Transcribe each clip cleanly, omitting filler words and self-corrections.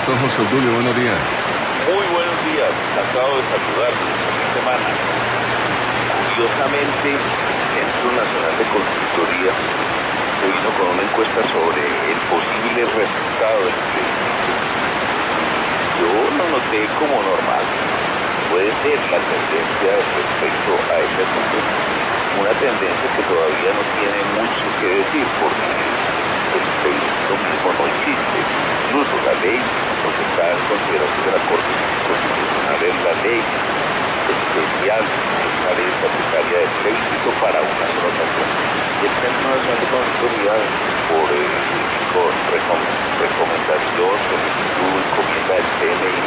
Doctor José Obdulio, buenos días. Muy buenos días, encantado de saludarlos esta semana. Curiosamente, Centro Nacional de Consultoría se vino con una encuesta sobre el posible resultado del plebiscito. Yo lo noté como normal. Puede ser la tendencia respecto a ese asunto, una tendencia que todavía no tiene mucho que decir porque el plebiscito mismo no existe. Incluso la ley, lo que está en consideración de la Corte Constitucional es la ley especial, la ley estatutaria del plebiscito para una sola ocasión. Y el Centro Nacional de Consultoría, con recomendación, solicitud, encomienda del CNI,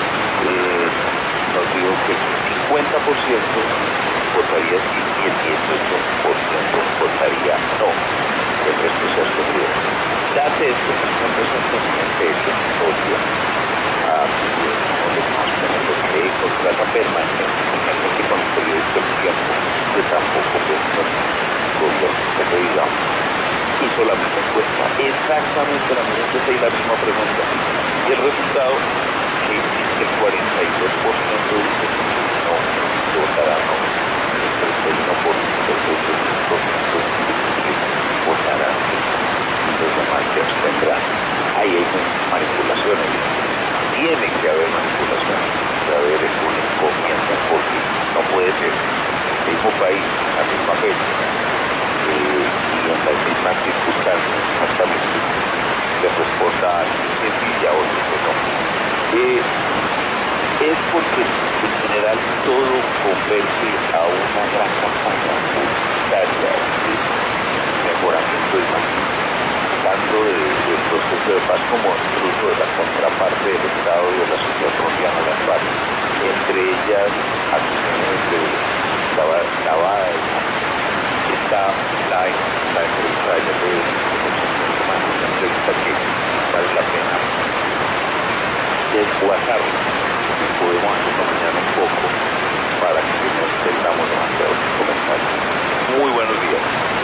nos dijo que el 50% votaría sí y el 18% votaría no. El resto se abstendría. Date esto, no es un consciente de esta historia que contrata permanentemente con el periódico El Tiempo, que tampoco gobierno, digamos, hizo la misma encuesta, exactamente la misma encuesta y la misma pregunta. Y el resultado que el 42% dice no, votará no, el 31% votará sí, y los demás se abstendrán. Ahí hay manipulaciones. Tiene que haber manipulaciones, debe haber una encomienda, porque no puede ser el mismo país, la misma fecha, y en las mismas circunstancias, exactamente, le responda a alguien que sí y a otro que no. Es porque en general todo converge a una gran campaña publicitaria de mejoramiento de imagen, tanto del proceso de paz como incluso de la contraparte del Estado y de la sociedad colombiana, las FARC, entre ellas acciones de lavada de imagen. Está la entrevista de una entrevista que vale la pena desguazarla y podemos acompañar un poco para que no tengamos demasiados comentarios. Muy buenos días.